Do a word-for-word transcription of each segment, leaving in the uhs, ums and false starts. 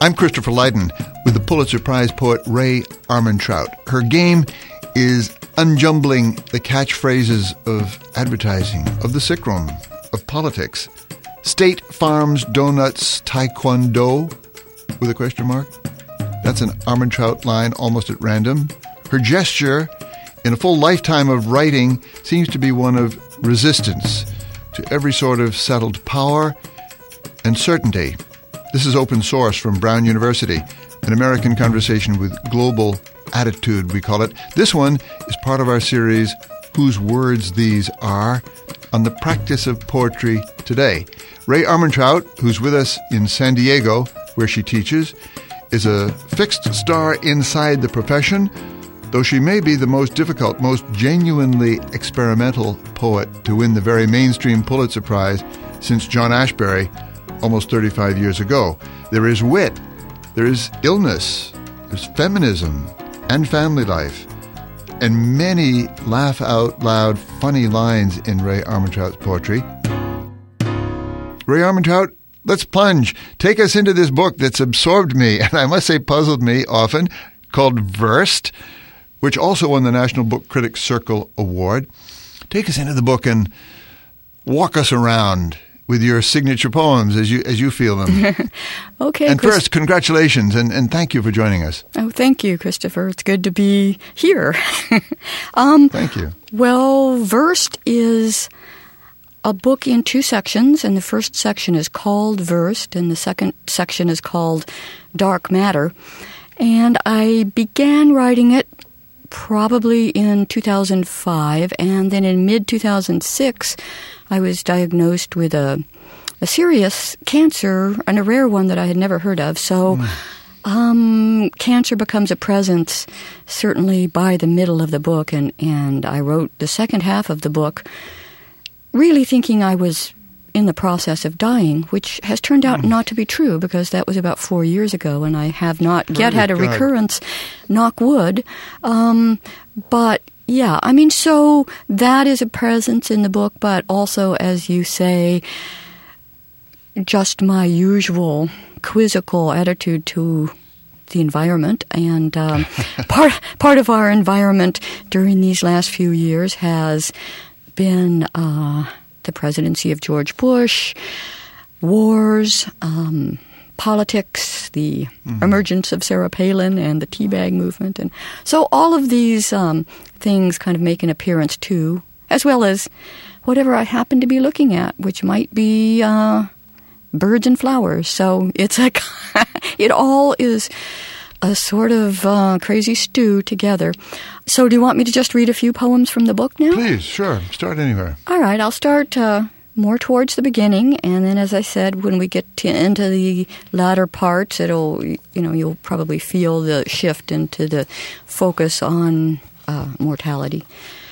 I'm Christopher Lydon with the Pulitzer Prize poet Rae Armantrout. Her game is unjumbling the catchphrases of advertising, of the sickroom, of politics. State Farm's Donuts Taekwondo, with a question mark. That's an Armantrout line almost at random. Her gesture in a full lifetime of writing seems to be one of resistance to every sort of settled power and certainty. This is Open Source from Brown University, an American conversation with global attitude, we call it. This one is part of our series, Whose Words These Are, on the practice of poetry today. Rae Armantrout, who's with us in San Diego, where she teaches, is a fixed star inside the profession, though she may be the most difficult, most genuinely experimental poet to win the very mainstream Pulitzer Prize since John Ashbery almost thirty-five years ago. There is wit, there is illness, there's feminism and family life, and many laugh-out-loud funny lines in Rae Armantrout's poetry. Rae Armantrout, let's plunge. Take us into this book that's absorbed me, and I must say puzzled me often, called Versed, which also won the National Book Critics Circle Award. Take us into the book and walk us around with your signature poems as you as you feel them. Okay. And Chris- first, congratulations, and, and thank you for joining us. Oh, thank you, Christopher. It's good to be here. um, thank you. Well, Versed is a book in two sections, and the first section is called Versed, and the second section is called Dark Matter. And I began writing it probably in two thousand five, and then in mid two thousand six, I was diagnosed with a, a serious cancer, and a rare one that I had never heard of. So mm. um, cancer becomes a presence certainly by the middle of the book, and, and I wrote the second half of the book really thinking I was in the process of dying, which has turned out mm. not to be true, because that was about four years ago, and I have not yet had a God. recurrence, knock wood. Um, but, yeah, I mean, so that is a presence in the book, but also, as you say, just my usual quizzical attitude to the environment. And um, part part of our environment during these last few years has been uh, the presidency of George Bush, wars, um, politics, the mm-hmm. emergence of Sarah Palin and the teabag movement. And so all of these um, things kind of make an appearance too, as well as whatever I happen to be looking at, which might be uh, birds and flowers. So it's a, it all is a sort of uh, crazy stew together. So do you want me to just read a few poems from the book now? Please, sure. Start anywhere. All right, I'll start uh, more towards the beginning, and then, as I said, when we get to, into the latter parts, it'll, you know, you'll probably feel the shift into the focus on uh, mortality.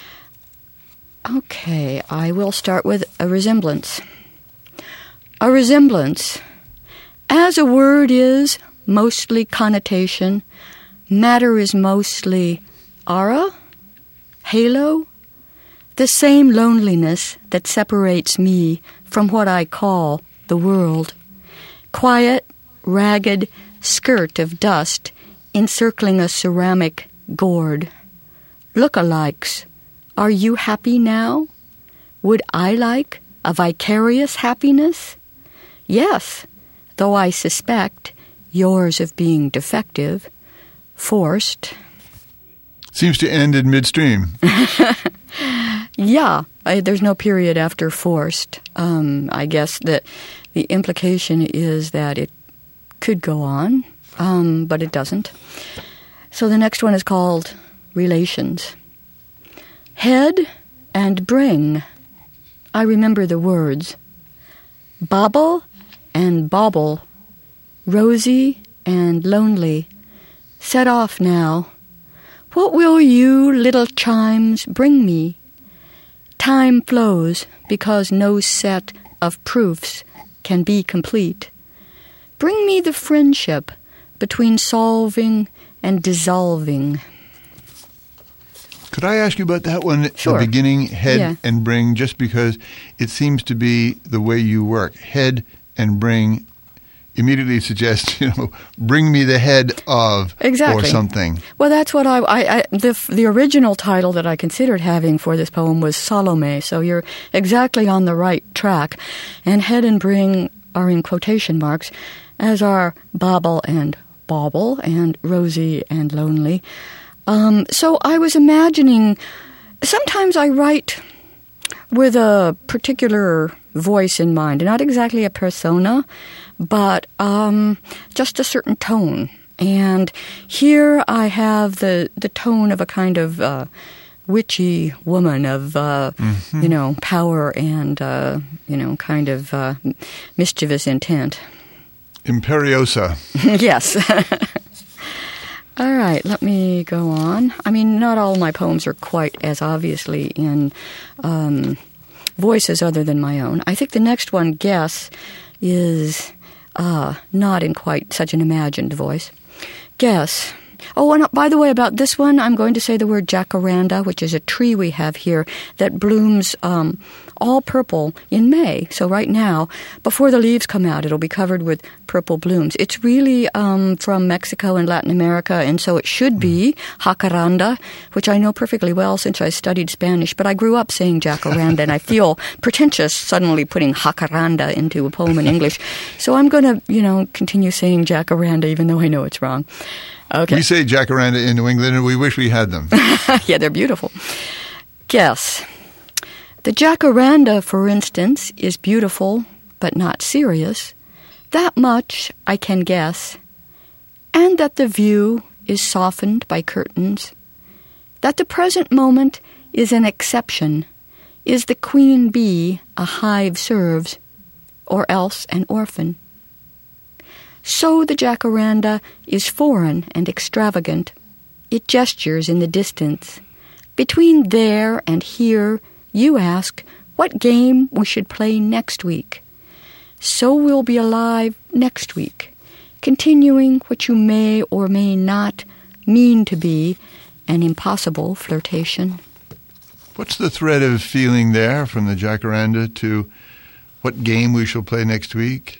Okay, I will start with a resemblance. A resemblance. As a word is mostly connotation, matter is mostly aura, halo, the same loneliness that separates me from what I call the world. Quiet, ragged skirt of dust encircling a ceramic gourd. Look-alikes, are you happy now? Would I like a vicarious happiness? Yes, though I suspect yours of being defective, forced. Seems to end in midstream. Yeah, I, there's no period after forced. Um, I guess that the implication is that it could go on, um, but it doesn't. So the next one is called Relations. Head and bring. I remember the words. Bobble and bobble. Rosy and lonely. Set off now. What will you, little chimes, bring me? Time flows because no set of proofs can be complete. Bring me the friendship between solving and dissolving. Could I ask you about that one at Sure. the beginning, head Yeah. and bring, just because it seems to be the way you work. Head and bring immediately suggest, you know, bring me the head of exactly. or something. Well, that's what I, I, I the the original title that I considered having for this poem was Salome. So you're exactly on the right track. And head and bring are in quotation marks, as are Bauble and Bauble and Rosy and Lonely. Um, so I was imagining, sometimes I write with a particular voice in mind, not exactly a persona, but um, just a certain tone. And here I have the, the tone of a kind of uh, witchy woman of, uh, mm-hmm. you know, power and, uh, you know, kind of uh, mischievous intent. Imperiosa. Yes. All right, let me go on. I mean, not all my poems are quite as obviously in um, voices other than my own. I think the next one, Guess, is uh, not in quite such an imagined voice. Guess. Oh, and by the way, about this one, I'm going to say the word jacaranda, which is a tree we have here that blooms um, all purple in May. So right now, before the leaves come out, it'll be covered with purple blooms. It's really um, from Mexico and Latin America, and so it should be jacaranda, which I know perfectly well since I studied Spanish, but I grew up saying jacaranda, and I feel pretentious suddenly putting jacaranda into a poem in English. So I'm going to, you know, continue saying jacaranda, even though I know it's wrong. Okay. We say jacaranda in New England, and we wish we had them. Yeah, they're beautiful. Guess. The jacaranda, for instance, is beautiful, but not serious. That much I can guess. And that the view is softened by curtains. That the present moment is an exception. Is the queen bee a hive serves, or else an orphan? So the jacaranda is foreign and extravagant. It gestures in the distance. Between there and here, you ask what game we should play next week. So we'll be alive next week, continuing what you may or may not mean to be an impossible flirtation. What's the thread of feeling there from the jacaranda to what game we shall play next week?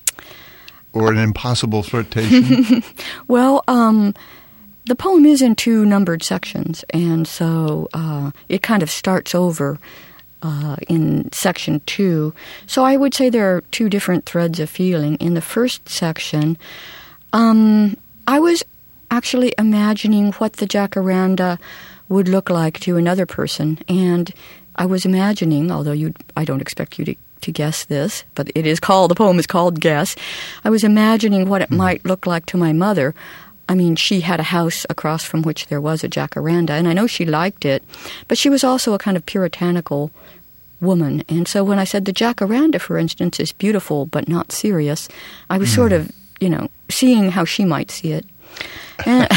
Or an impossible flirtation? Well, um, the poem is in two numbered sections, and so uh, it kind of starts over uh, in section two. So I would say there are two different threads of feeling. In the first section, um, I was actually imagining what the jacaranda would look like to another person, and I was imagining, although you, I don't expect you to to guess this, but it is called, the poem is called Guess. I was imagining what it might look like to my mother. I mean, she had a house across from which there was a jacaranda, and I know she liked it, but she was also a kind of puritanical woman. And so when I said the jacaranda, for instance, is beautiful but not serious, I was mm. sort of, you know, seeing how she might see it. And,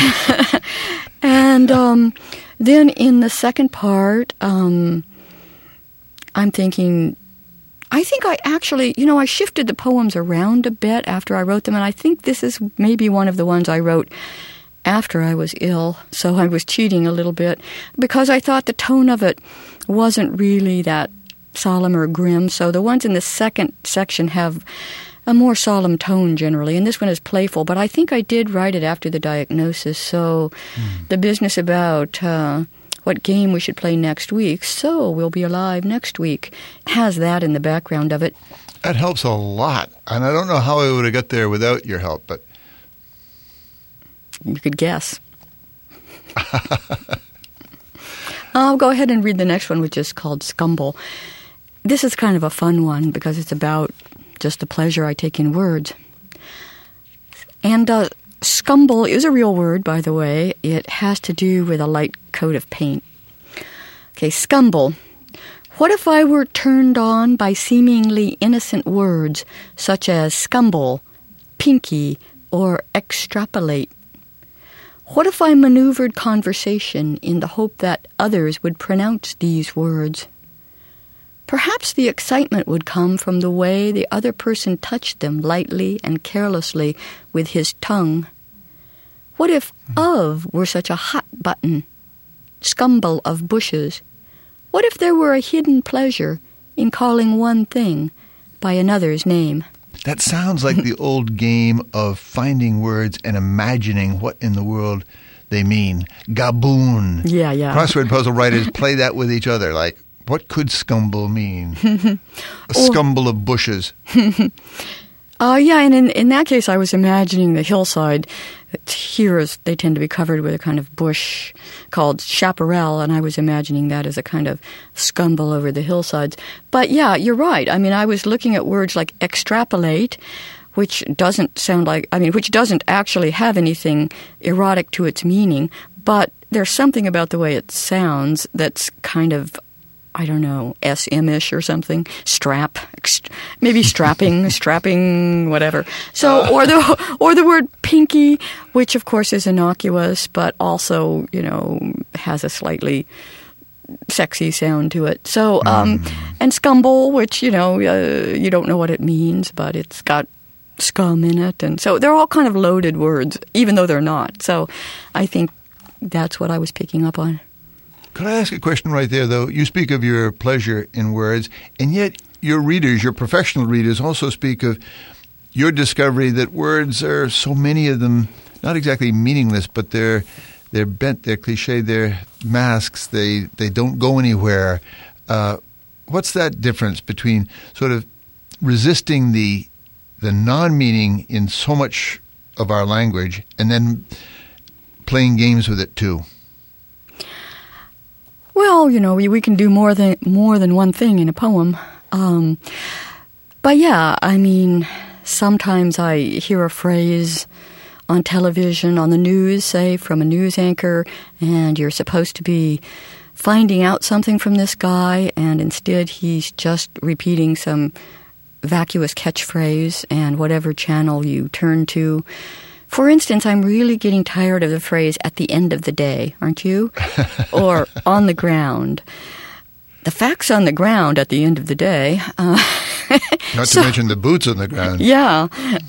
and um, then in the second part, um, I'm thinking, I think I actually, you know, I shifted the poems around a bit after I wrote them, and I think this is maybe one of the ones I wrote after I was ill, so I was cheating a little bit, because I thought the tone of it wasn't really that solemn or grim, so the ones in the second section have a more solemn tone generally, and this one is playful, but I think I did write it after the diagnosis, so mm. the business about Uh, what game we should play next week, so we'll be alive next week, has that in the background of it. That helps a lot. And I don't know how I would have got there without your help, but... You could guess. I'll go ahead and read the next one, which is called Scumble. This is kind of a fun one because it's about just the pleasure I take in words. And uh, scumble is a real word, by the way. It has to do with a light coat of paint. Okay, scumble. What if I were turned on by seemingly innocent words such as scumble, pinky, or extrapolate? What if I maneuvered conversation in the hope that others would pronounce these words? Perhaps the excitement would come from the way the other person touched them lightly and carelessly with his tongue. What if of were such a hot button? Scumble of bushes. What if there were a hidden pleasure in calling one thing by another's name? That sounds like the old game of finding words and imagining what in the world they mean. Gaboon. Yeah, yeah. Crossword puzzle writers play that with each other. Like, what could scumble mean? A scumble of bushes. Uh, yeah, and in, in that case, I was imagining the hillside. Here, is, they tend to be covered with a kind of bush called chaparral, and I was imagining that as a kind of scumble over the hillsides. But yeah, you're right. I mean, I was looking at words like extrapolate, which doesn't sound like, I mean, which doesn't actually have anything erotic to its meaning, but there's something about the way it sounds that's kind of, I don't know, S M-ish or something. Strap, ext- maybe strapping, strapping, whatever. So, or the or the word pinky, which of course is innocuous, but also, you know, has a slightly sexy sound to it. So, um, mm. and scumble, which, you know, uh, you don't know what it means, but it's got scum in it, and so they're all kind of loaded words, even though they're not. So, I think that's what I was picking up on. Could I ask a question right there, though? You speak of your pleasure in words, and yet your readers, your professional readers, also speak of your discovery that words are, so many of them, not exactly meaningless, but they're they're bent, they're cliche, they're masks, they, they don't go anywhere. Uh, what's that difference between sort of resisting the the non-meaning in so much of our language and then playing games with it too? Well, you know, we, we can do more than more than one thing in a poem. Um, but yeah, I mean, sometimes I hear a phrase on television, on the news, say, from a news anchor, and you're supposed to be finding out something from this guy, and instead he's just repeating some vacuous catchphrase, and whatever channel you turn to. For instance, I'm really getting tired of the phrase, at the end of the day, aren't you? Or on the ground. The fact's on the ground at the end of the day. Uh, Not so, to mention the boots on the ground. Yeah.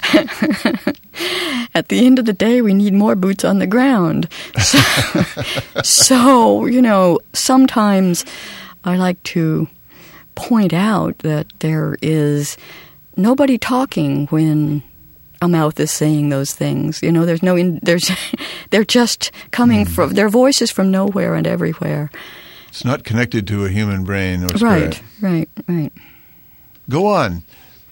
At the end of the day, we need more boots on the ground. So, so, you know, sometimes I like to point out that there is nobody talking when a mouth is saying those things. You know, there's no, in, there's, they're just coming mm. from, their voices from nowhere and everywhere. It's not connected to a human brain or spirit. Right, right, right. Go on.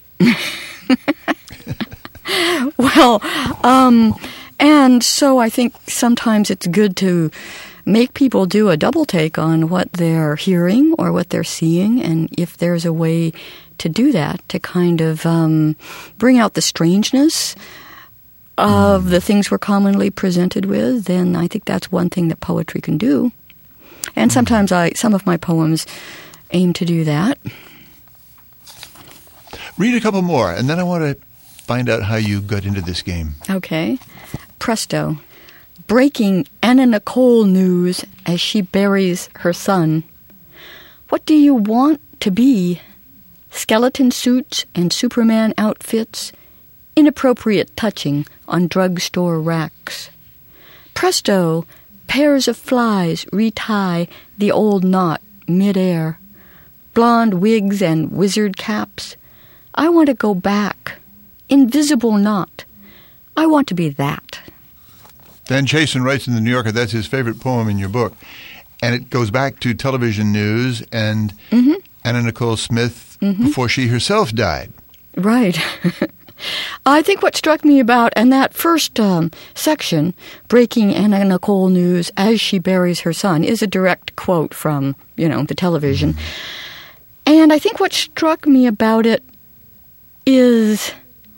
Well, um, and so I think sometimes it's good to make people do a double take on what they're hearing or what they're seeing, and if there's a way to do that, to kind of um, bring out the strangeness of the things we're commonly presented with, then I think that's one thing that poetry can do. And sometimes I, some of my poems aim to do that. Read a couple more, and then I want to find out how you got into this game. Okay. Presto. Breaking Anna Nicole news as she buries her son. What do you want to be? Skeleton suits and Superman outfits, inappropriate touching on drugstore racks. Presto, pairs of flies retie the old knot midair. Blonde wigs and wizard caps. I want to go back. Invisible knot. I want to be that. Dan Chasen writes in the New Yorker, that's his favorite poem in your book. And it goes back to television news and mm-hmm. Anna Nicole Smith mm-hmm. before she herself died. Right. I think what struck me about, and that first um, section, Breaking Anna Nicole News as she buries her son, is a direct quote from, you know, the television. Mm-hmm. And I think what struck me about it is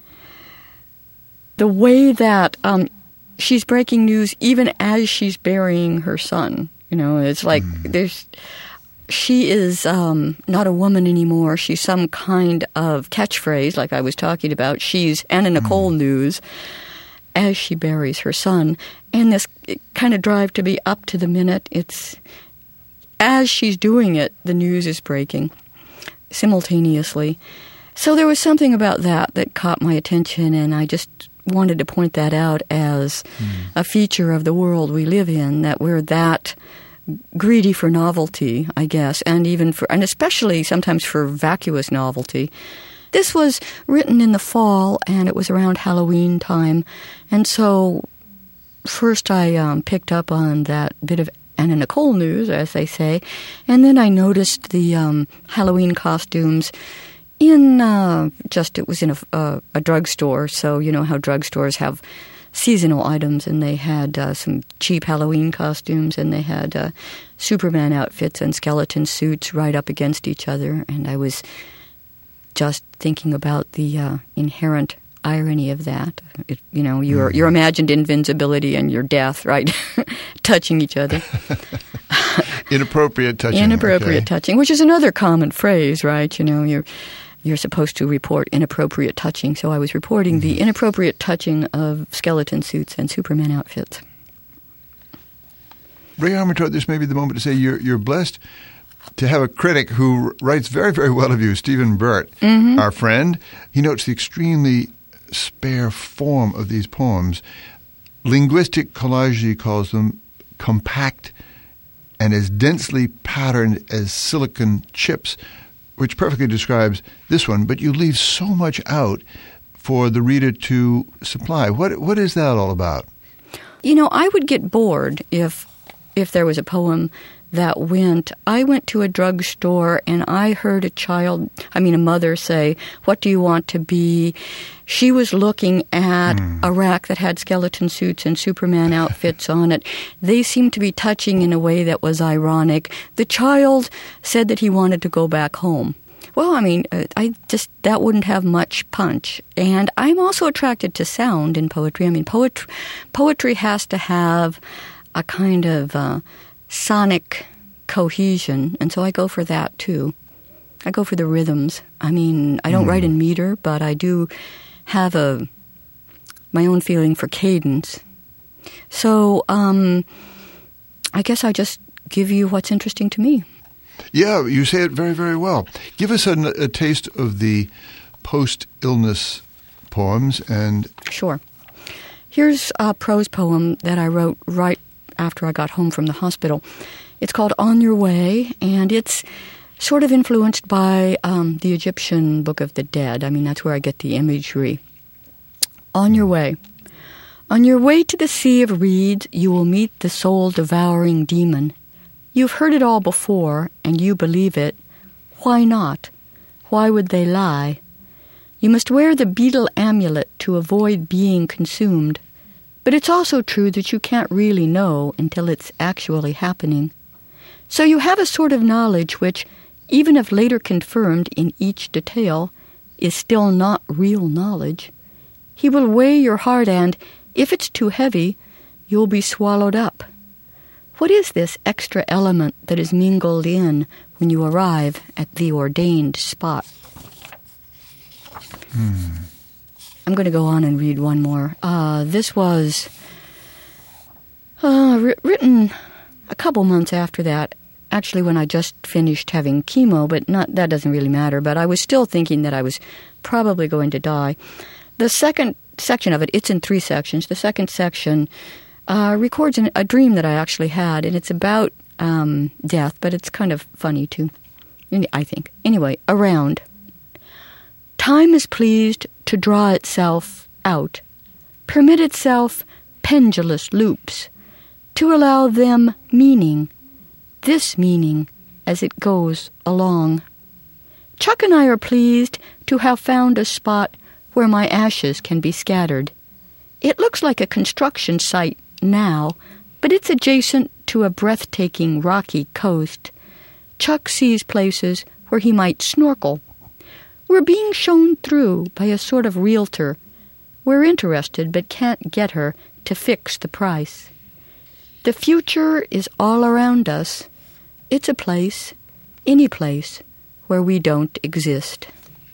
the way that um, she's breaking news even as she's burying her son. You know, it's like mm. there's... She is um, not a woman anymore. She's some kind of catchphrase, like I was talking about. She's Anna Nicole mm. News as she buries her son. And this kind of drive to be up to the minute. It's as she's doing it, the news is breaking simultaneously. So there was something about that that caught my attention, and I just wanted to point that out as mm. a feature of the world we live in, that we're that greedy for novelty, I guess, and even for, and especially sometimes for vacuous novelty, this was written in the fall, and it was around Halloween time. And so first I um, picked up on that bit of Anna Nicole news, as they say, and then I noticed the um, Halloween costumes in uh, just, it was in a, uh, a drugstore, so you know how drugstores have seasonal items, and they had uh, some cheap Halloween costumes, and they had uh, Superman outfits and skeleton suits right up against each other, and I was just thinking about the uh, inherent irony of that. It, you know, your your imagined invincibility and your death, right? Touching each other. Inappropriate touching. Inappropriate okay. touching, which is another common phrase, right? You know, you're you're supposed to report inappropriate touching. So I was reporting mm-hmm. the inappropriate touching of skeleton suits and Superman outfits. Ray Armantrout, this may be the moment to say you're you're blessed to have a critic who writes very, very well of you, Stephen Burt, mm-hmm. our friend. He notes the extremely spare form of these poems. Linguistic collage, he calls them, compact and as densely patterned as silicon chips, which perfectly describes this one, but you leave so much out for the reader to supply. What What is that all about? You know, I would get bored if if there was a poem that went, I went to a drugstore and I heard a child, I mean a mother say, what do you want to be? She was looking at mm. a rack that had skeleton suits and Superman outfits on it. They seemed to be touching in a way that was ironic. The child said that he wanted to go back home. Well, I mean, I just, that wouldn't have much punch. And I'm also attracted to sound in poetry. I mean, poet, poetry has to have a kind of uh, sonic cohesion, and so I go for that too. I go for the rhythms. I mean, I don't mm. write in meter, but I do have a my own feeling for cadence. So um, I guess I just give you what's interesting to me. Yeah, you say it very, very well. Give us a, a taste of the post-illness poems. And Sure. Here's a prose poem that I wrote right after I got home from the hospital. It's called On Your Way, and it's sort of influenced by um, the Egyptian Book of the Dead. I mean, that's where I get the imagery. On your way. On your way to the sea of reeds, you will meet the soul-devouring demon. You've heard it all before, and you believe it. Why not? Why would they lie? You must wear the beetle amulet to avoid being consumed. But it's also true that you can't really know until it's actually happening. So you have a sort of knowledge which, even if later confirmed in each detail, is still not real knowledge. He will weigh your heart and, if it's too heavy, you'll be swallowed up. What is this extra element that is mingled in when you arrive at the ordained spot? Hmm. I'm going to go on and read one more. Uh, this was uh, ri- written a couple months after that, actually when I just finished having chemo, but not that doesn't really matter. But I was still thinking that I was probably going to die. The second section of it, it's in three sections. The second section uh, records an, a dream that I actually had, and it's about um, death, but it's kind of funny too, I think. Anyway, around. Time is pleased to draw itself out, permit itself pendulous loops, to allow them meaning, this meaning, as it goes along. Chuck and I are pleased to have found a spot where my ashes can be scattered. It looks like a construction site now, but it's adjacent to a breathtaking rocky coast. Chuck sees places where he might snorkel. We're being shown through by a sort of realtor. We're interested but can't get her to fix the price. The future is all around us. It's a place, any place, where we don't exist.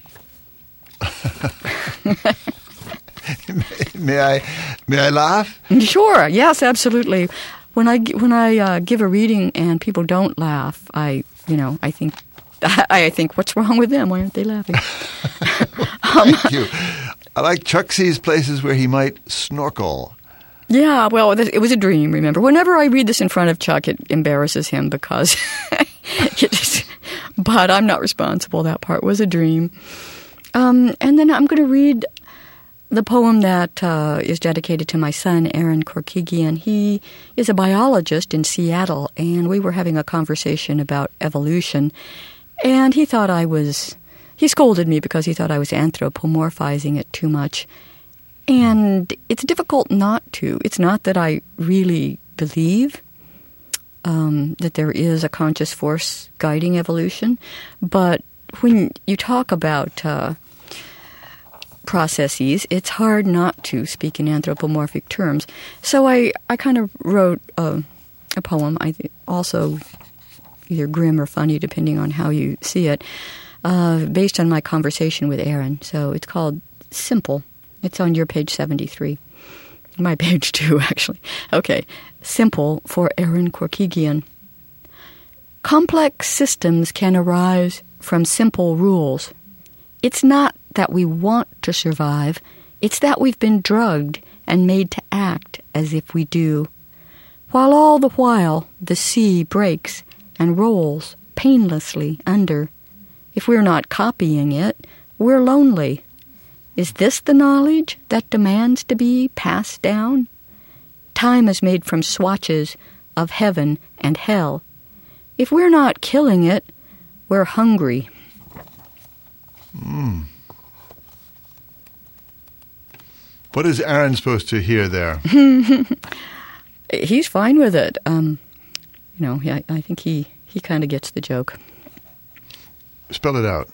may I, may I laugh? Sure. Yes, absolutely. When I when I uh, give a reading and people don't laugh, I you know I think I think what's wrong with them? Why aren't they laughing? um, Thank you. I like Chuck sees places where he might snorkel. Yeah, well, it was a dream, remember. Whenever I read this in front of Chuck, it embarrasses him because it is, but I'm not responsible. That part was a dream. Um, and then I'm going to read the poem that uh, is dedicated to my son, Aaron Korkegian. He is a biologist in Seattle, and we were having a conversation about evolution. And he thought I was, he scolded me because he thought I was anthropomorphizing it too much. And it's difficult not to. It's not that I really believe um, that there is a conscious force guiding evolution, but when you talk about uh, processes, it's hard not to speak in anthropomorphic terms. So I, I kind of wrote a, a poem, I th- also either grim or funny, depending on how you see it, uh, based on my conversation with Aaron. So it's called Simple. It's on your page seventy-three. My page too, actually. Okay. Simple for Aaron Korkegian. Complex systems can arise from simple rules. It's not that we want to survive, it's that we've been drugged and made to act as if we do. While all the while the sea breaks and rolls painlessly under. If we're not copying it, we're lonely. Is this the knowledge that demands to be passed down? Time is made from swatches of heaven and hell. If we're not killing it, we're hungry. Mm. What is Aaron supposed to hear there? He's fine with it. Um, you know, I, I think he, he kind of gets the joke. Spell it out.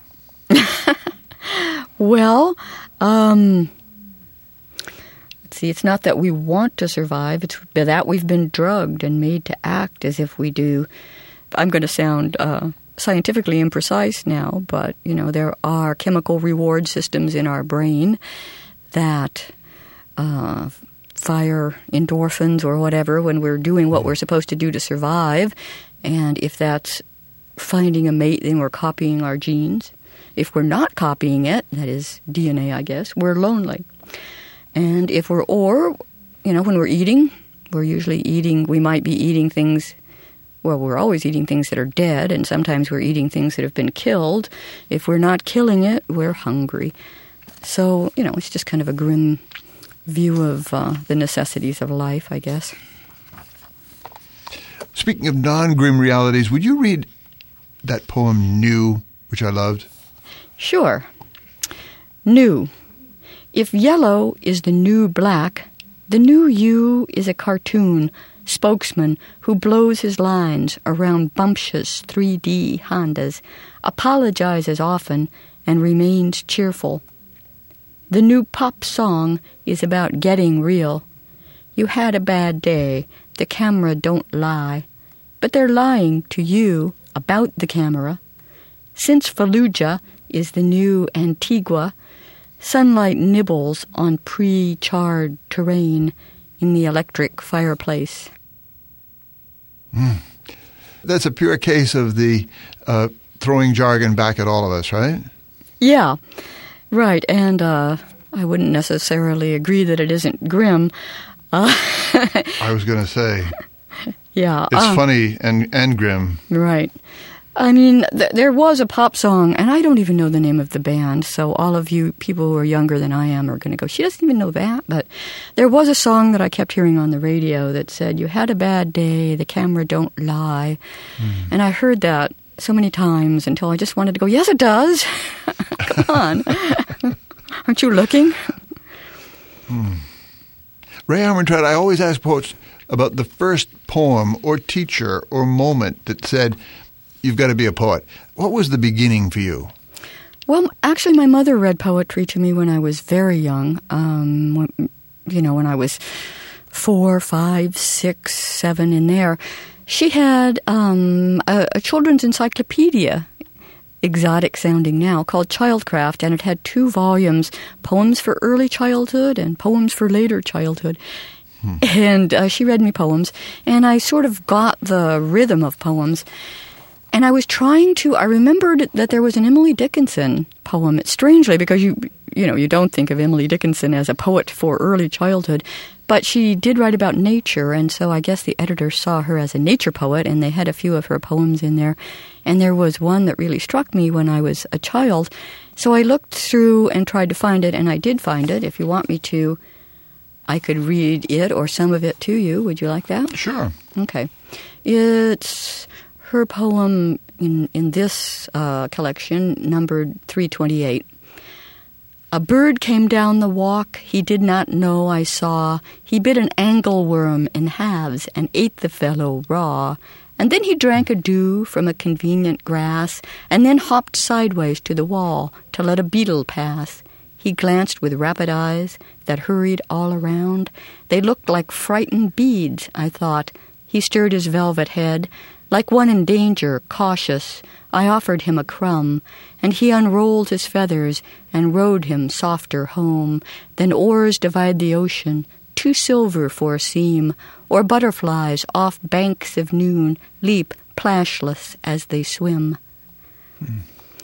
Well, um, let's see, it's not that we want to survive, it's that we've been drugged and made to act as if we do. I'm going to sound uh, scientifically imprecise now, but, you know, there are chemical reward systems in our brain that uh, fire endorphins or whatever when we're doing what we're supposed to do to survive. And if that's finding a mate, then we're copying our genes. If we're not copying it, that is D N A, I guess, we're lonely. And if we're, or, you know, when we're eating, we're usually eating, we might be eating things, well, we're always eating things that are dead, and sometimes we're eating things that have been killed. If we're not killing it, we're hungry. So, you know, it's just kind of a grim view of uh, the necessities of life, I guess. Speaking of non-grim realities, would you read that poem, New, which I loved? Sure. New. If yellow is the new black, the new you is a cartoon spokesman who blows his lines around bumptious three D Hondas, apologizes often, and remains cheerful. The new pop song is about getting real. You had a bad day. The camera don't lie. But they're lying to you about the camera. Since Fallujah is the new Antigua, sunlight nibbles on pre-charred terrain in the electric fireplace. Mm. That's a pure case of the uh, throwing jargon back at all of us, right? Yeah, right. And uh, I wouldn't necessarily agree that it isn't grim. Uh, I was going to say. Yeah. It's um, funny and, and grim. Right. I mean, th- there was a pop song, and I don't even know the name of the band, so all of you people who are younger than I am are going to go, she doesn't even know that, but there was a song that I kept hearing on the radio that said, you had a bad day, the camera don't lie, mm. and I heard that so many times until I just wanted to go, yes, it does. Come on. Aren't you looking? Mm. Ray Armantrout, I always ask poets about the first poem or teacher or moment that said, you've got to be a poet. What was the beginning for you? Well, actually, my mother read poetry to me when I was very young. Um, when, you know, when I was four, five, six, seven, in there. She had um, a, a children's encyclopedia, exotic sounding now, called Childcraft, and it had two volumes, poems for early childhood and poems for later childhood. Hmm. And uh, she read me poems, and I sort of got the rhythm of poems. And I was trying to, I remembered that there was an Emily Dickinson poem, strangely, because you you know, you don't think of Emily Dickinson as a poet for early childhood, but she did write about nature, and so I guess the editor saw her as a nature poet, and they had a few of her poems in there. And there was one that really struck me when I was a child, So I looked through and tried to find it, and I did find it. If you want me to, I could read it or some of it to you. Would you like that? Sure. Okay. It's her poem in, in this uh, collection, numbered three twenty-eight. A bird came down the walk he did not know I saw. He bit an angleworm in halves and ate the fellow raw. And then he drank a dew from a convenient grass, and then hopped sideways to the wall to let a beetle pass. He glanced with rapid eyes that hurried all around. They looked like frightened beads, I thought. He stirred his velvet head, like one in danger, cautious. I offered him a crumb, and he unrolled his feathers and rowed him softer home. Then oars divide the ocean, two silver for a seam, or butterflies off banks of noon leap plashless as they swim. Hmm.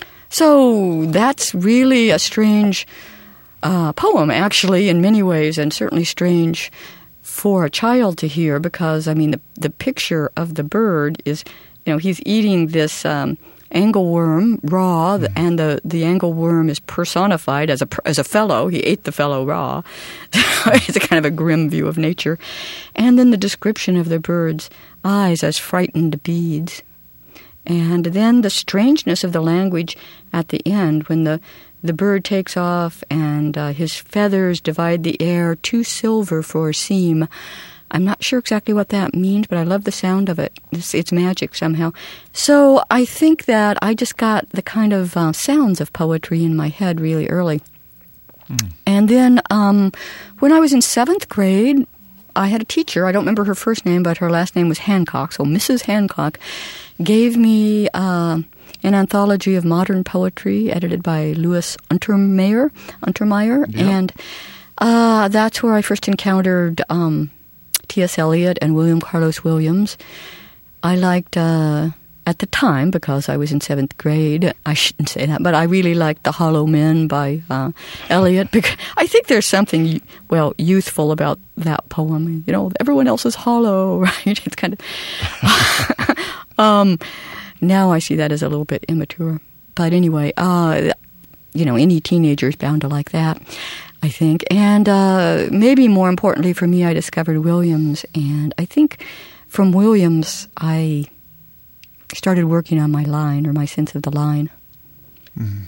So that's really a strange uh, poem, actually, in many ways, and certainly strange for a child to hear because, I mean, the, the picture of the bird is, you know, he's eating this um, angleworm raw, mm-hmm. and the, the angleworm is personified as a as a fellow. He ate the fellow raw. It's a kind of a grim view of nature. And then the description of the bird's eyes as frightened beads. And then the strangeness of the language at the end when the, the bird takes off and uh, his feathers divide the air, two silver for a seam. I'm not sure exactly what that means, but I love the sound of it. It's, it's magic somehow. So I think that I just got the kind of uh, sounds of poetry in my head really early. Mm. And then um, when I was in seventh grade, I had a teacher. I don't remember her first name, but her last name was Hancock. So Missus Hancock gave me uh, an anthology of modern poetry edited by Louis Untermeyer. Untermeyer. Yep. And uh, that's where I first encountered Um, T S. Eliot and William Carlos Williams. I liked, uh, at the time, because I was in seventh grade, I shouldn't say that, but I really liked The Hollow Men by uh, Eliot. Because I think there's something, well, youthful about that poem. You know, everyone else is hollow, right? It's kind of... um, now I see that as a little bit immature. But anyway, uh, you know, any teenager is bound to like that, I think. And uh, maybe more importantly for me, I discovered Williams. And I think from Williams, I started working on my line, or my sense of the line. Mm-hmm.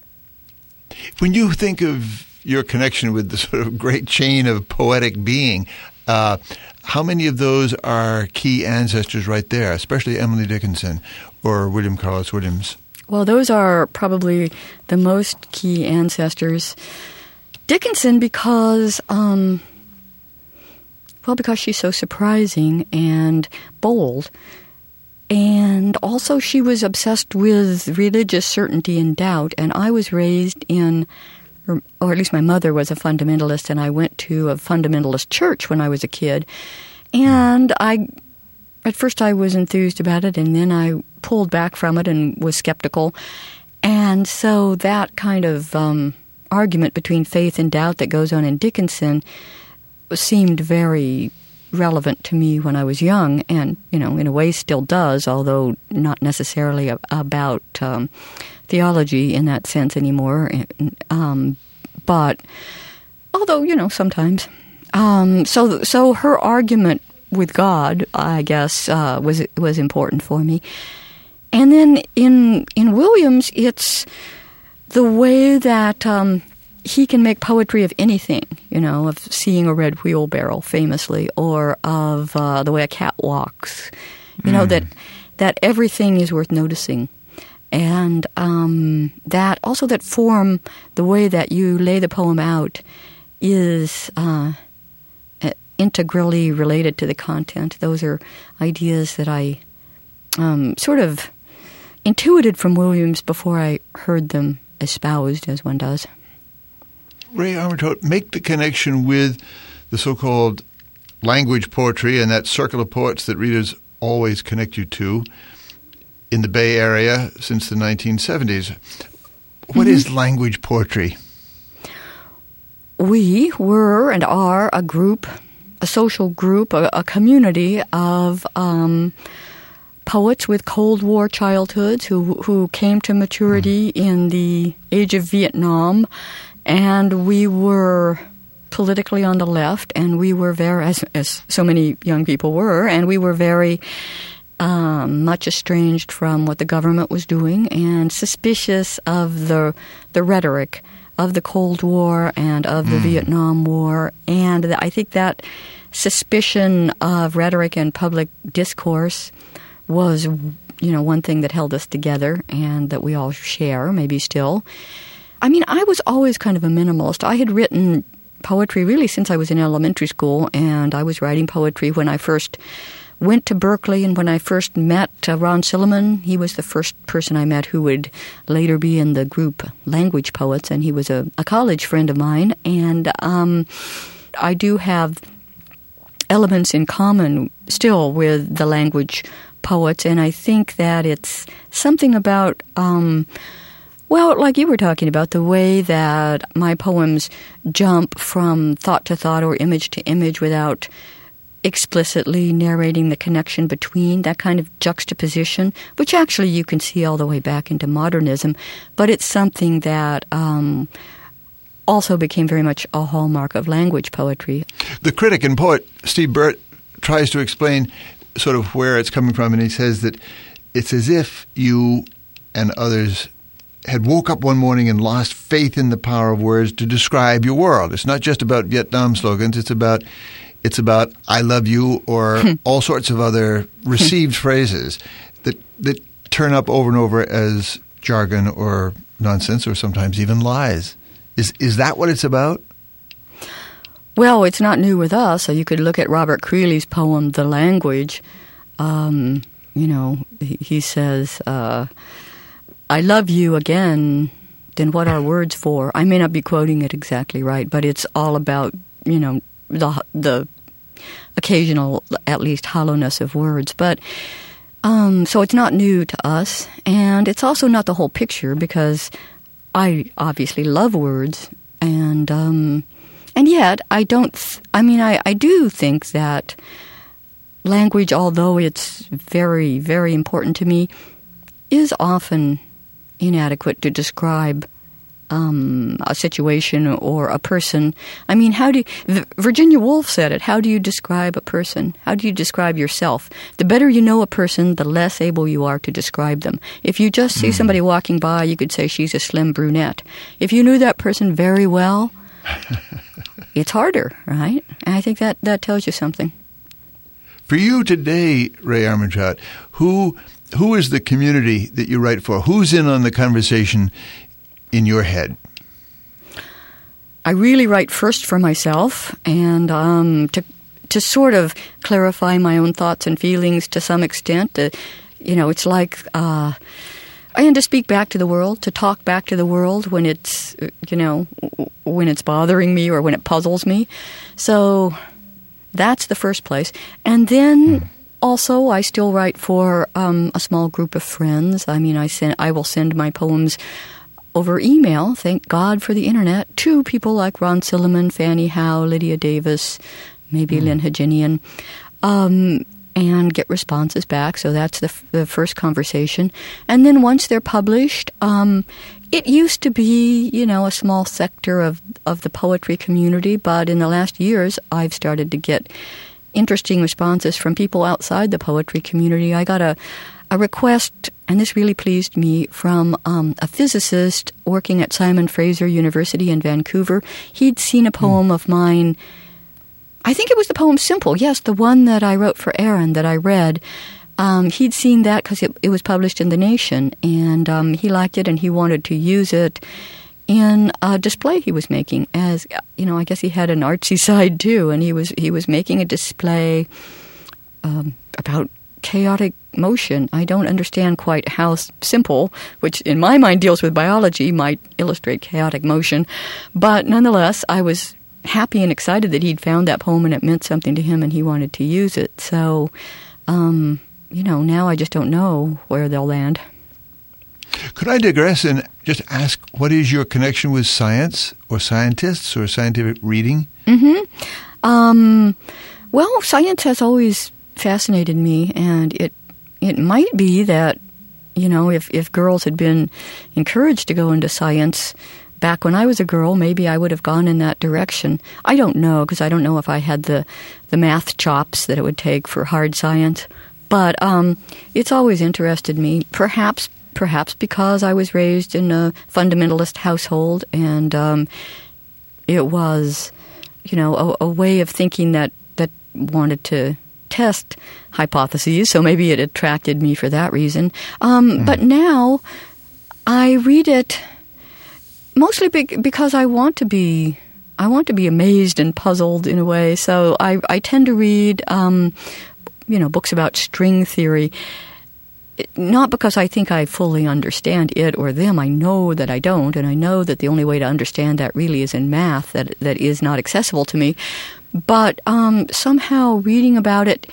When you think of your connection with the sort of great chain of poetic being, uh, how many of those are key ancestors right there, especially Emily Dickinson or William Carlos Williams? Well, those are probably the most key ancestors. Dickinson because, um, well, because she's so surprising and bold. And also she was obsessed with religious certainty and doubt. And I was raised in, or, or at least my mother was a fundamentalist, and I went to a fundamentalist church when I was a kid. And I, at first I was enthused about it, and then I pulled back from it and was skeptical. And so that kind of um, argument between faith and doubt that goes on in Dickinson seemed very relevant to me when I was young, and, you know, in a way still does, although not necessarily a, about um, theology in that sense anymore. Um, but, although, you know, sometimes. Um, so, so her argument with God, I guess, uh, was was important for me. And then in in Williams, it's the way that um, he can make poetry of anything, you know, of seeing a red wheelbarrow famously, or of uh, the way a cat walks, you mm. know, that that everything is worth noticing. And um, that also that form, the way that you lay the poem out, is uh, integrally related to the content. Those are ideas that I um, sort of intuited from Williams before I heard them espoused, as one does. Ray Armantrout, make the connection with the so-called language poetry and that circle of poets that readers always connect you to in the Bay Area since the nineteen seventies. What mm-hmm. is language poetry? We were and are a group, a social group, a, a community of um, poets with Cold War childhoods who who came to maturity mm. in the age of Vietnam, and we were politically on the left, and we were very, as, as so many young people were, and we were very um, much estranged from what the government was doing and suspicious of the the rhetoric of the Cold War and of the mm. Vietnam War. And I think that suspicion of rhetoric and public discourse was, you know, one thing that held us together and that we all share, maybe still. I mean, I was always kind of a minimalist. I had written poetry really since I was in elementary school, and I was writing poetry when I first went to Berkeley and when I first met uh, Ron Silliman. He was the first person I met who would later be in the group Language Poets, and he was a, a college friend of mine. And um, I do have elements in common still with the language poets, and I think that it's something about... Um, Well, like you were talking about, the way that my poems jump from thought to thought or image to image without explicitly narrating the connection between, that kind of juxtaposition, which actually you can see all the way back into modernism, but it's something that um, also became very much a hallmark of language poetry. The critic and poet Steve Burt tries to explain sort of where it's coming from, and he says that it's as if you and others had woke up one morning and lost faith in the power of words to describe your world. It's not just about Vietnam slogans. It's about it's about I love you or all sorts of other received phrases that that turn up over and over as jargon or nonsense or sometimes even lies. Is is that what it's about? Well, it's not new with us. So you could look at Robert Creeley's poem, The Language. Um, you know, he, he says... Uh, I love you again, then what are words for? I may not be quoting it exactly right, but it's all about, you know, the the occasional, at least, hollowness of words. But um, so it's not new to us, and it's also not the whole picture, because I obviously love words, and um, and yet I don't. Th- I mean, I, I do think that language, although it's very, very important to me, is often inadequate to describe um, a situation or a person. I mean, how do you, Virginia Woolf said it, how do you describe a person? How do you describe yourself? The better you know a person, the less able you are to describe them. If you just see mm. somebody walking by, you could say she's a slim brunette. If you knew that person very well, it's harder, right? And I think that, that tells you something. For you today, Rae Armantrout, who... Who is the community that you write for? Who's in on the conversation in your head? I really write first for myself, and um, to to sort of clarify my own thoughts and feelings to some extent. Uh, you know, it's like uh, I tend to speak back to the world, to talk back to the world when it's, you know, when it's bothering me or when it puzzles me. So that's the first place. And then... Hmm. Also, I still write for um, a small group of friends. I mean, I send, I will send my poems over email, thank God for the Internet, to people like Ron Silliman, Fannie Howe, Lydia Davis, maybe mm. Lynn Haginian, um, and get responses back. So that's the, f- the first conversation. And then once they're published, um, it used to be, you know, a small sector of, of the poetry community, but in the last years, I've started to get interesting responses from people outside the poetry community. I got a, a request, and this really pleased me, from um, a physicist working at Simon Fraser University in Vancouver. He'd seen a poem mm. of mine. I think it was the poem Simple. Yes, the one that I wrote for Aaron that I read. Um, he'd seen that because it, it was published in The Nation, and um, he liked it, and he wanted to use it in a display he was making. As you know, I guess he had an artsy side too, and he was he was making a display um, about chaotic motion. I don't understand quite how Simple, which in my mind deals with biology, might illustrate chaotic motion, but nonetheless, I was happy and excited that he'd found that poem and it meant something to him, and he wanted to use it. So, um, you know, now I just don't know where they'll land. Could I digress and just ask, what is your connection with science or scientists or scientific reading? Mm-hmm. Um, well, science has always fascinated me, and it it might be that, you know, if, if girls had been encouraged to go into science back when I was a girl, maybe I would have gone in that direction. I don't know, because I don't know if I had the, the math chops that it would take for hard science. But um, it's always interested me, perhaps perhaps because I was raised in a fundamentalist household, and um, it was, you know, a, a way of thinking that, that wanted to test hypotheses, so maybe it attracted me for that reason. Um, mm. But now I read it mostly be- because I want to be I want to be amazed and puzzled in a way. So I, I tend to read um, you know, books about string theory, not because I think I fully understand it or them. I know that I don't, and I know that the only way to understand that really is in math that that is not accessible to me. But um, somehow reading about it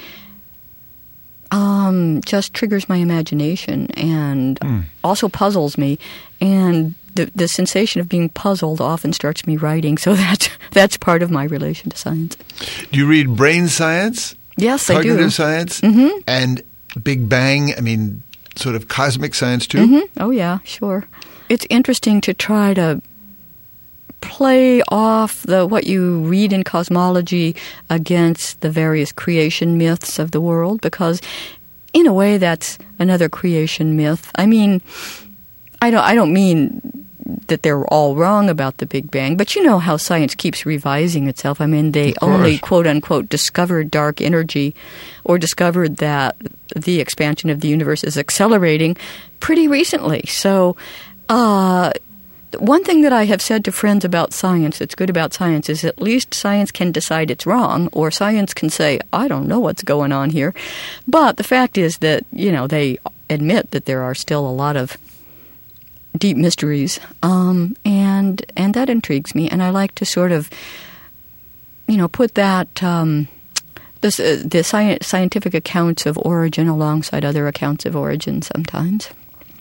um, just triggers my imagination and mm. also puzzles me. And the the sensation of being puzzled often starts me writing. So that's that's part of my relation to science. Do you read brain science? Yes, I do. Cognitive science? Mm-hmm. And Big Bang, I mean, sort of cosmic science too? Mm-hmm. Oh, yeah, sure. It's interesting to try to play off the what you read in cosmology against the various creation myths of the world, because in a way that's another creation myth. I mean, I don't I don't mean that they're all wrong about the Big Bang, but you know how science keeps revising itself. I mean, they only, quote-unquote, discovered dark energy or discovered that the expansion of the universe is accelerating pretty recently. So uh, one thing that I have said to friends about science that's good about science is at least science can decide it's wrong, or science can say, I don't know what's going on here. But the fact is that, you know, they admit that there are still a lot of deep mysteries, um, and and that intrigues me, and I like to sort of, you know, put that um, this uh, the sci- scientific accounts of origin alongside other accounts of origin sometimes.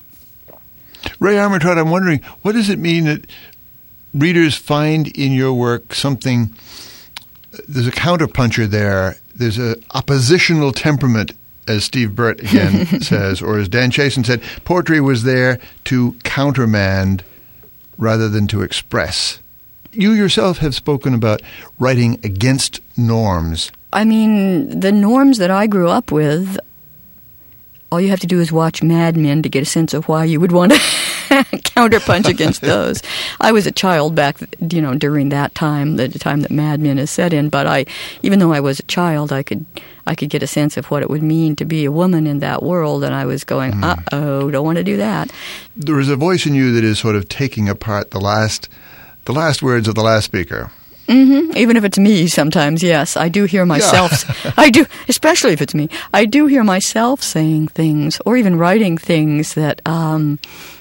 Ray Armentrout, I'm wondering, what does it mean that readers find in your work something? There's a counterpuncher there. There's a oppositional temperament, as Steve Burt again says, or as Dan Chasen said, poetry was there to countermand rather than to express. You yourself have spoken about writing against norms. I mean, the norms that I grew up with, all you have to do is watch Mad Men to get a sense of why you would want to counterpunch against those. I was a child back, you know, during that time, the time that Mad Men is set in. But I, even though I was a child, I could, I could get a sense of what it would mean to be a woman in that world, and I was going, mm. "Uh oh, don't want to do that." There is a voice in you that is sort of taking apart the last, the last words of the last speaker. Mm-hmm. Even if it's me sometimes, yes. I do hear myself, yeah. I do, especially if it's me, I do hear myself saying things or even writing things that um,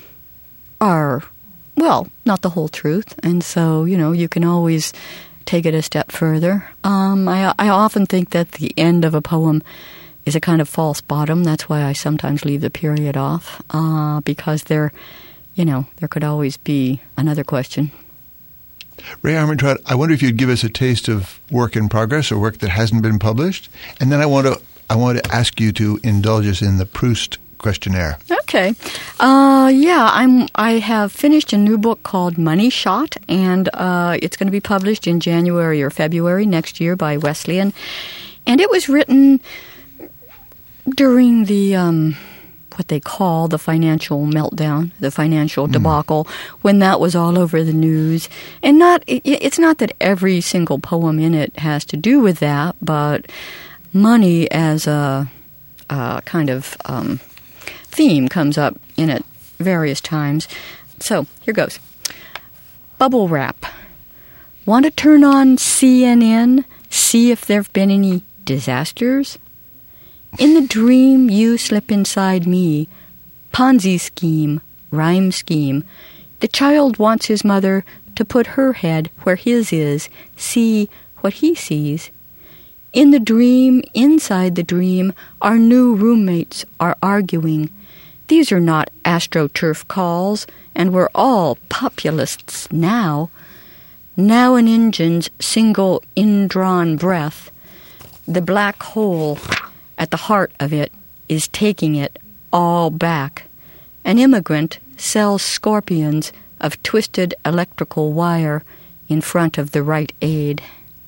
are, well, not the whole truth. And so, you know, you can always take it a step further. Um, I, I often think that the end of a poem is a kind of false bottom. That's why I sometimes leave the period off, uh, because there, you know, there could always be another question. Ray Armentrout, I wonder if you'd give us a taste of work in progress or work that hasn't been published, and then I want to I want to ask you to indulge us in the Proust questionnaire. Okay, uh, yeah, I'm I have finished a new book called Money Shot, and uh, it's going to be published in January or February next year by Wesleyan, and it was written during the Um, what they call the financial meltdown, the financial debacle, mm. when that was all over the news. And not it, it's not that every single poem in it has to do with that, but money as a, a kind of um, theme comes up in it various times. So here goes. Bubble wrap. Want to turn on C N N, see if there have been any disasters? In the dream, you slip inside me. Ponzi scheme, rhyme scheme. The child wants his mother to put her head where his is, see what he sees. In the dream, inside the dream, our new roommates are arguing. These are not AstroTurf calls, and we're all populists now. Now an engine's single indrawn breath. The black hole at the heart of it is taking it all back. An immigrant sells scorpions of twisted electrical wire in front of the Rite Aid.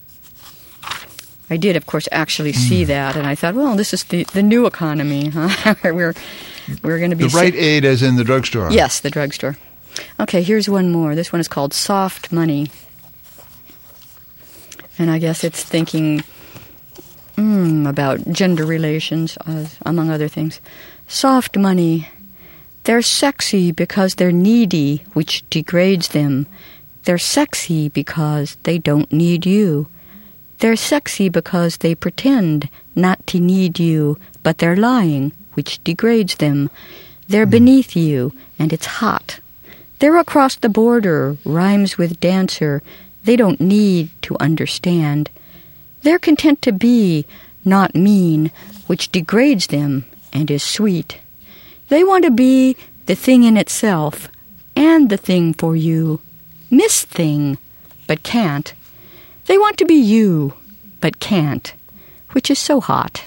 I did, of course, actually see mm. that, and I thought, well, this is the, the new economy. Huh? we're we're going to be... The Rite Aid as in the drugstore. Yes, the drugstore. Okay, here's one more. This one is called Soft Money. And I guess it's thinking mm, about gender relations, uh, among other things. Soft money. They're sexy because they're needy, which degrades them. They're sexy because they don't need you. They're sexy because they pretend not to need you, but they're lying, which degrades them. They're beneath you, and it's hot. They're across the border, rhymes with dancer. They don't need to understand. They're content to be, not mean, which degrades them and is sweet. They want to be the thing in itself and the thing for you. Miss thing, but can't. They want to be you, but can't, which is so hot.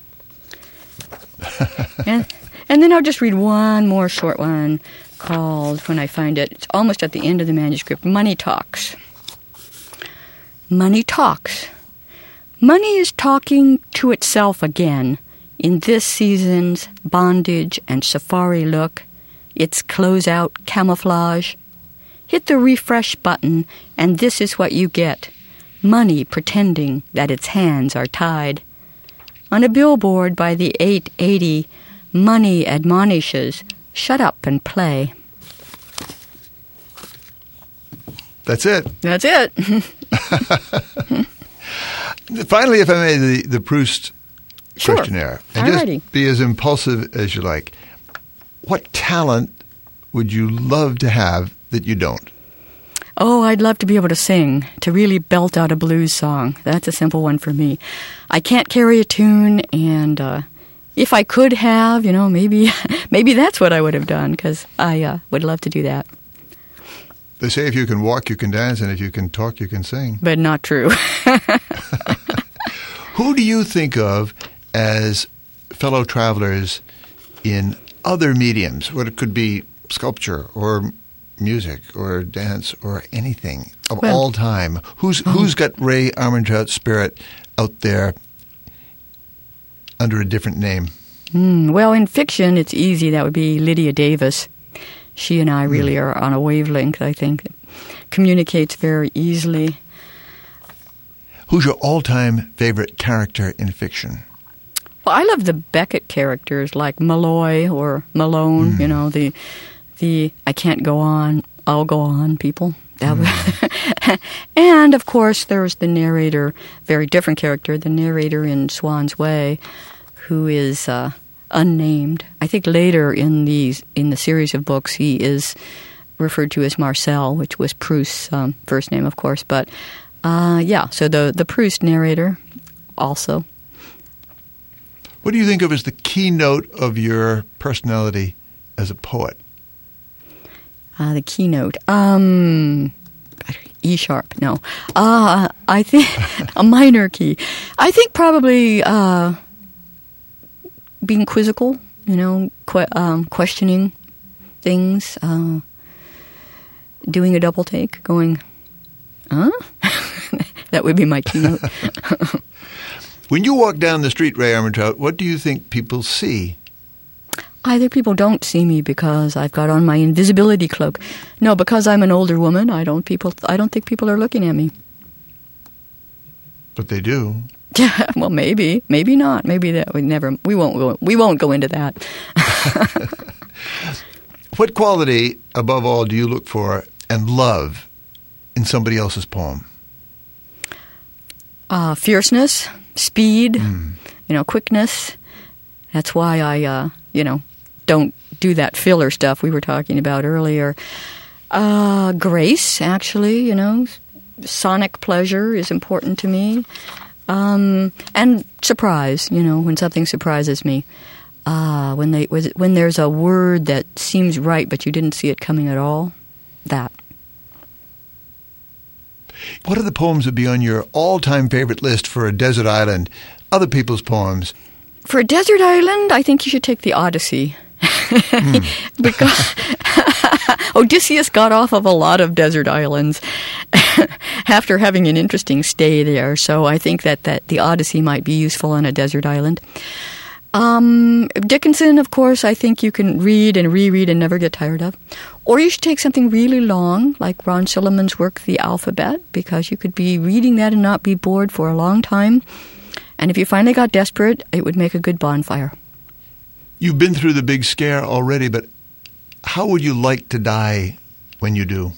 and, and then I'll just read one more short one called, when I find it, it's almost at the end of the manuscript, Money Talks. Money talks. Money is talking to itself again in this season's bondage and safari look, its closeout camouflage. Hit the refresh button, and this is what you get. Money pretending that its hands are tied. On a billboard by the eight eighty, money admonishes, shut up and play. That's it. That's it. Finally, if I may, the, the Proust sure. questionnaire. And Alrighty. just be as impulsive as you like. What talent would you love to have that you don't? Oh, I'd love to be able to sing, to really belt out a blues song. That's a simple one for me. I can't carry a tune, and uh, if I could have, you know, maybe maybe that's what I would have done, because I uh, would love to do that. They say if you can walk, you can dance, and if you can talk, you can sing. But not true. Who do you think of as fellow travelers in other mediums? What it could be sculpture or music or dance or anything of well, all time. Who's oh. who's got Ray Armantrout's spirit out there under a different name? Mm, well, in fiction, it's easy. That would be Lydia Davis. She and I really are on a wavelength, I think. Communicates very easily. Who's your all-time favorite character in fiction? Well, I love the Beckett characters like Malloy or Malone, mm. you know, the the I can't go on, I'll go on people. That mm. And, of course, there's the narrator, very different character, the narrator in Swan's Way, who is uh, unnamed. I think later in the, in the series of books he is referred to as Marcel, which was Proust's um, first name, of course. But, uh, yeah, so the, the Proust narrator also. What do you think of as the keynote of your personality as a poet? Uh, the keynote. Um, E sharp, no. Uh, I think a minor key. I think probably uh, being quizzical, you know, que- um, questioning things, uh, doing a double take, going, huh? That would be my keynote. When you walk down the street, Ray Armantrout, what do you think people see? Either people don't see me because I've got on my invisibility cloak. No, because I'm an older woman, I don't people. I don't think people are looking at me. But they do. Yeah, well, maybe, maybe not. Maybe that we never. We won't go. We won't go into that. What quality, above all, do you look for and love in somebody else's poem? Uh, fierceness, speed, mm. you know, quickness. That's why I, uh, you know, don't do that filler stuff we were talking about earlier. Uh, grace, actually, you know, sonic pleasure is important to me. Um, and surprise, you know, when something surprises me. Uh, when they when there's a word that seems right but you didn't see it coming at all, that. What are the poems that would be on your all-time favorite list for a desert island? Other people's poems For a desert island, I think you should take the Odyssey. mm. Because Odysseus got off of a lot of desert islands after having an interesting stay there. So I think that, that the Odyssey might be useful on a desert island. Um, Dickinson, of course, I think you can read and reread and never get tired of. Or you should take something really long, like Ron Silliman's work, The Alphabet, because you could be reading that and not be bored for a long time. And if you finally got desperate, it would make a good bonfire. You've been through the big scare already, but how would you like to die when you do?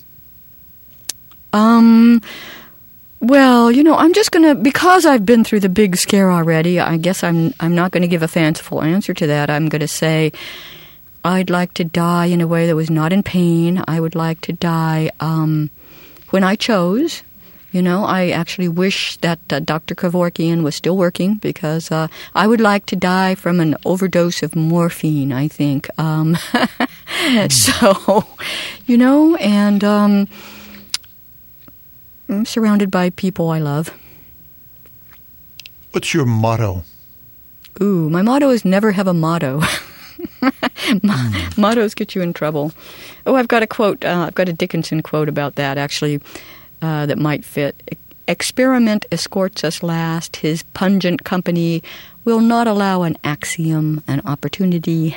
Um, well, you know, I'm just going to, because I've been through the big scare already, I guess I'm I'm not going to give a fanciful answer to that. I'm going to say I'd like to die in a way that was not in pain. I would like to die um, when I chose. You know, I actually wish that uh, Doctor Kevorkian was still working, because uh, I would like to die from an overdose of morphine, I think. Um, mm. So, you know, and um, I'm surrounded by people I love. What's your motto? Ooh, my motto is never have a motto. mm. Mottos get you in trouble. Oh, I've got a quote. Uh, I've got a Dickinson quote about that, actually. Uh, that might fit. Experiment escorts us last. His pungent company will not allow an axiom, an opportunity.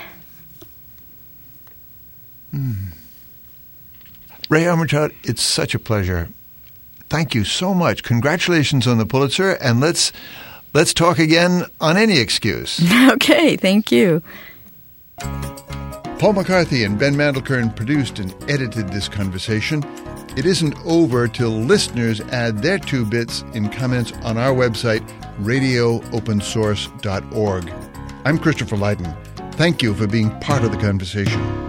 Mm. Ray Armantrout, it's such a pleasure. Thank you so much. Congratulations on the Pulitzer, and let's let's talk again on any excuse. Okay, thank you. Paul McCarthy and Ben Mandelkern produced and edited this conversation. It isn't over till listeners add their two bits in comments on our website, radio open source dot org. I'm Christopher Lydon. Thank you for being part of the conversation.